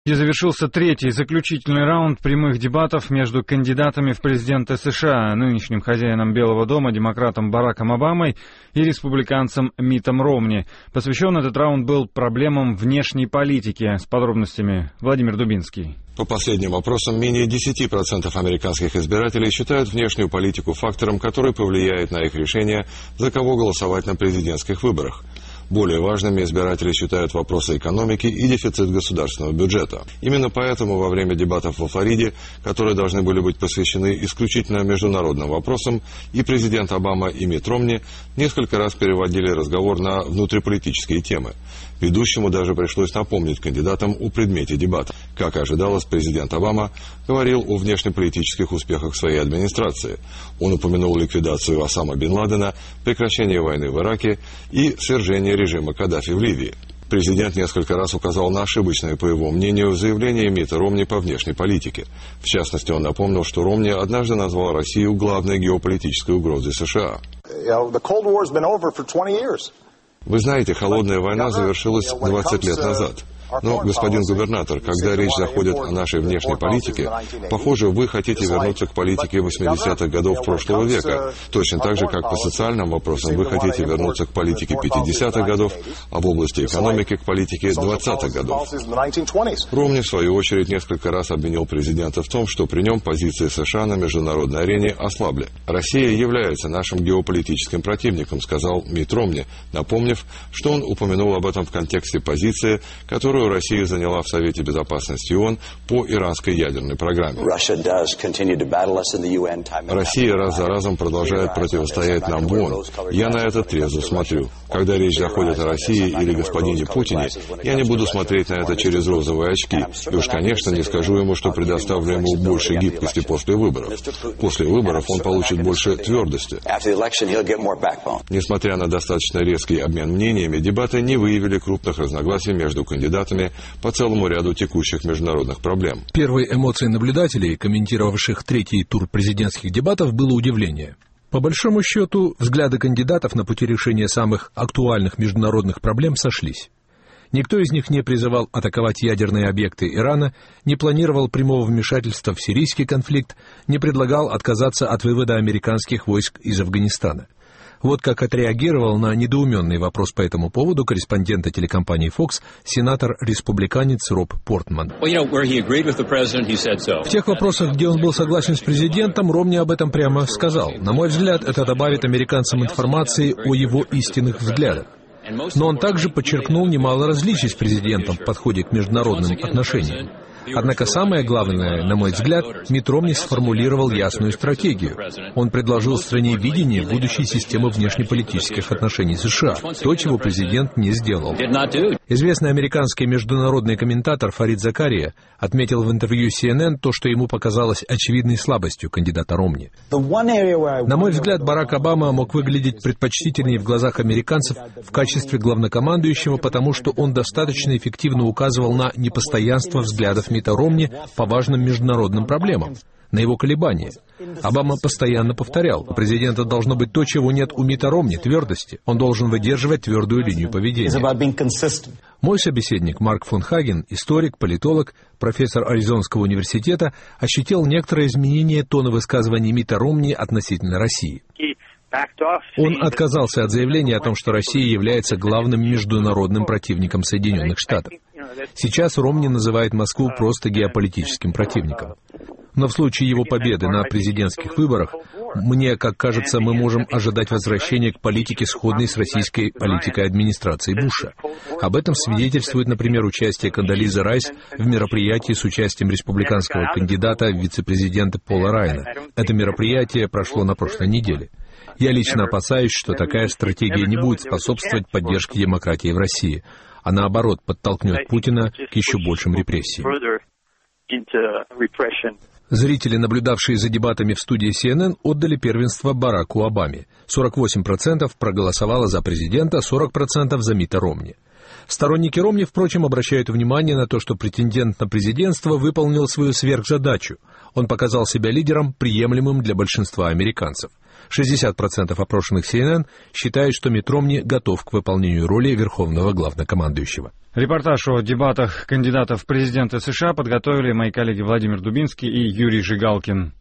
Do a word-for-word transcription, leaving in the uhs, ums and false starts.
И завершился третий заключительный раунд прямых дебатов между кандидатами в президенты США, нынешним хозяином Белого дома, демократом Бараком Обамой и республиканцем Миттом Ромни. Посвящен этот раунд был проблемам внешней политики. С подробностями Владимир Дубинский. По последним опросам, менее десять процентов американских избирателей считают внешнюю политику фактором, который повлияет на их решение, за кого голосовать на президентских выборах. Более важными избиратели считают вопросы экономики и дефицит государственного бюджета. Именно поэтому во время дебатов во Флориде, которые должны были быть посвящены исключительно международным вопросам, и президент Обама, и Митт Ромни несколько раз переводили разговор на внутриполитические темы. Ведущему даже пришлось напомнить кандидатам о предмете дебата. Как ожидалось, президент Обама говорил о внешнеполитических успехах своей администрации. Он упомянул ликвидацию Осама бен Ладена, прекращение войны в Ираке и свержение режима Каддафи в Ливии. Президент несколько раз указал на ошибочное, по его мнению, заявление Митта Ромни по внешней политике. В частности, он напомнил, что Ромни однажды назвал Россию главной геополитической угрозой США. Вы знаете, холодная война завершилась двадцать лет назад. Но, господин губернатор, когда речь заходит о нашей внешней политике, похоже, вы хотите вернуться к политике восьмидесятых годов прошлого века, точно так же, как по социальным вопросам вы хотите вернуться к политике пятидесятых годов, а в области экономики к политике двадцатых годов. Ромни, в свою очередь, несколько раз обвинил президента в том, что при нем позиции США на международной арене ослабли. «Россия является нашим геополитическим противником», сказал Митт Ромни, напомнив, что он упомянул об этом в контексте позиции, которую Россия заняла в Совете Безопасности ООН по иранской ядерной программе. Россия раз за разом продолжает противостоять нам в ООН. Я на это трезво смотрю. Когда речь заходит о России или господине Путине, я не буду смотреть на это через розовые очки. И уж, конечно, не скажу ему, что предоставлю ему больше гибкости после выборов. После выборов он получит больше твердости. Несмотря на достаточно резкий обмен мнениями, дебаты не выявили крупных разногласий между кандидатами по целому ряду текущих международных проблем. Первой эмоцией наблюдателей, комментировавших третий тур президентских дебатов, было удивление. По большому счету, взгляды кандидатов на пути решения самых актуальных международных проблем сошлись. Никто из них не призывал атаковать ядерные объекты Ирана, не планировал прямого вмешательства в сирийский конфликт, не предлагал отказаться от вывода американских войск из Афганистана. Вот как отреагировал на недоуменный вопрос по этому поводу корреспондента телекомпании Fox сенатор-республиканец Роб Портман. В тех вопросах, где он был согласен с президентом, Ромни об этом прямо сказал. На мой взгляд, это добавит американцам информации о его истинных взглядах. Но он также подчеркнул немало различий с президентом в подходе к международным отношениям. Однако самое главное, на мой взгляд, Митт Ромни сформулировал ясную стратегию. Он предложил стране видение будущей системы внешнеполитических отношений США, то, чего президент не сделал. Известный американский международный комментатор Фарид Закария отметил в интервью си эн эн то, что ему показалось очевидной слабостью кандидата Ромни. На мой взгляд, Барак Обама мог выглядеть предпочтительнее в глазах американцев в качестве главнокомандующего, потому что он достаточно эффективно указывал на непостоянство взглядов Митта Ромни по важным международным проблемам, на его колебания. Обама постоянно повторял, у президента должно быть то, чего нет у Митта Ромни, твердости. Он должен выдерживать твердую линию поведения. Мой собеседник Марк фон Хаген, историк, политолог, профессор Аризонского университета, ощутил некоторые изменения тона высказываний Митта Ромни относительно России. Он отказался от заявления о том, что Россия является главным международным противником Соединенных Штатов. Сейчас Ромни называет Москву просто геополитическим противником. Но в случае его победы на президентских выборах, мне, как кажется, мы можем ожидать возвращения к политике, сходной с российской политикой администрации Буша. Об этом свидетельствует, например, участие Кондолизы Райс в мероприятии с участием республиканского кандидата в вице-президенты Пола Райана. Это мероприятие прошло на прошлой неделе. Я лично опасаюсь, что такая стратегия не будет способствовать поддержке демократии в России, а наоборот подтолкнет Путина к еще большим репрессиям. Зрители, наблюдавшие за дебатами в студии си эн эн, отдали первенство Бараку Обаме. сорок восемь процентов проголосовало за президента, сорок процентов за Митта Ромни. Сторонники Ромни, впрочем, обращают внимание на то, что претендент на президентство выполнил свою сверхзадачу. Он показал себя лидером, приемлемым для большинства американцев. шестьдесят процентов опрошенных си эн эн считают, что Митт Ромни готов к выполнению роли верховного главнокомандующего. Репортаж о дебатах кандидатов в президенты США подготовили мои коллеги Владимир Дубинский и Юрий Жигалкин.